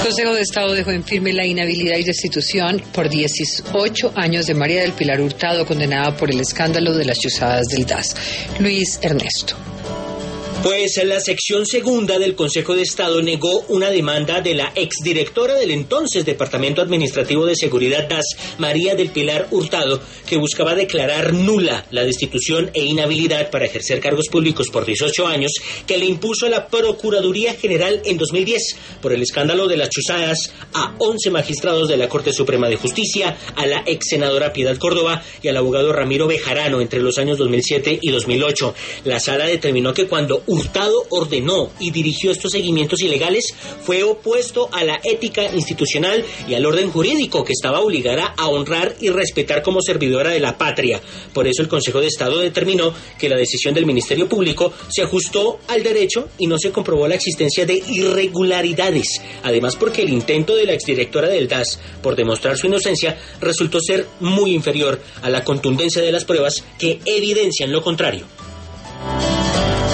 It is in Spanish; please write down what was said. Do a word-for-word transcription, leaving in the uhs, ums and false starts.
Consejo de Estado dejó en firme la inhabilidad y destitución por dieciocho años de María del Pilar Hurtado, condenada por el escándalo de las chuzadas del D A S. Luis Ernesto. Pues la sección segunda del Consejo de Estado negó una demanda de la exdirectora del entonces Departamento Administrativo de Seguridad D A S, María del Pilar Hurtado, que buscaba declarar nula la destitución e inhabilidad para ejercer cargos públicos por dieciocho años que le impuso la Procuraduría General en dos mil diez por el escándalo de las chuzadas a once magistrados de la Corte Suprema de Justicia, a la ex senadora Piedad Córdoba y al abogado Ramiro Bejarano entre los años dos mil siete y dos mil ocho. La sala determinó que cuando Hurtado ordenó y dirigió estos seguimientos ilegales, fue opuesto a la ética institucional y al orden jurídico que estaba obligada a honrar y respetar como servidora de la patria. Por eso el Consejo de Estado determinó que la decisión del Ministerio Público se ajustó al derecho y no se comprobó la existencia de irregularidades. Además, porque el intento de la exdirectora del D A S por demostrar su inocencia resultó ser muy inferior a la contundencia de las pruebas que evidencian lo contrario.